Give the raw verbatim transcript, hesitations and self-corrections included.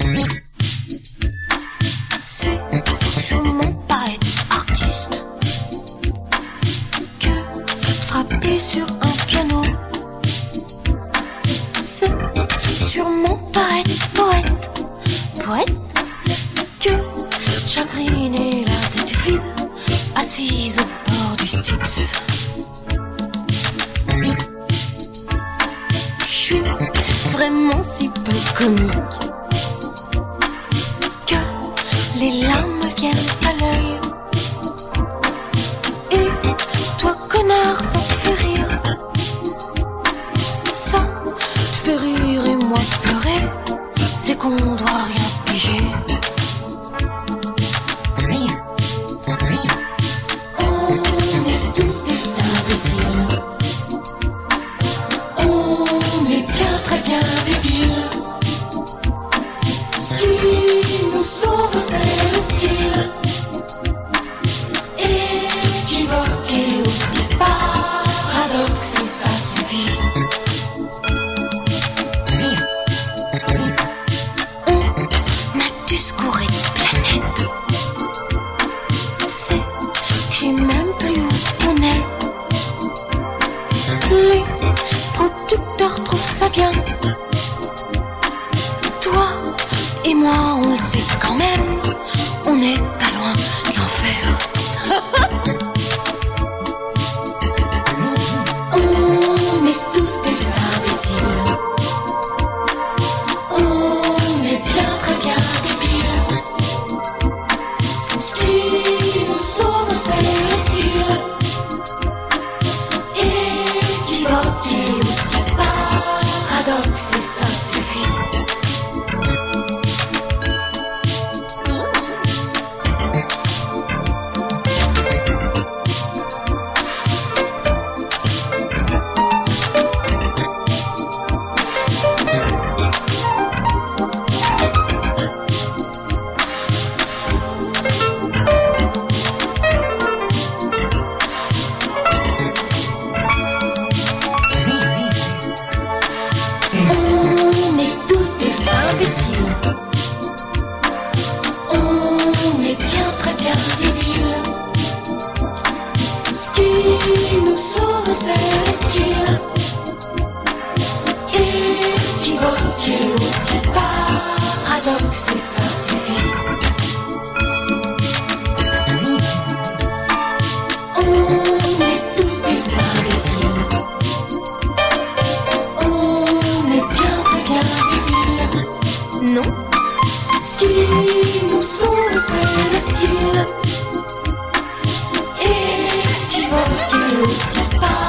C'est sûrement pas être artiste que de frapper sur un piano. C'est sûrement pas être poète, poète que de chagriner la tête vide, assise au bord du Styx. Je suis vraiment si peu comique que les larmes me viennent à l'œil. Et toi, connard, ça te fait rire. Ça te fait rire et moi pleurer. C'est qu'on doit rien piger. On est tous des imbéciles. On est bien, très bien débiles. Ce qui nous sauve, c'est le style. Équivoque et aussi paradoxe, et ça suffit. On a dû se courir de planète. C'est que j'ai même plus où on est. Les producteurs trouvent ça bien. Toi et moi, on le sait quand même. On n'est pas loin de l'enfer. On est tous des imbéciles. On est bien, très bien débiles. Ce qui nous sauve, c'est le style. Équivoque et aussi paradoxe, et ça suffit. On est tous des imbéciles. On est bien, très bien débiles. Ce qui nous sauve, c'est le style. Équivoque et aussi paradoxe, et ça suffit. On est tous des imbéciles. On est bien, très bien débiles. Non. Ce qui nous sauve, c'est le style. Équivoque et aussi paradoxe.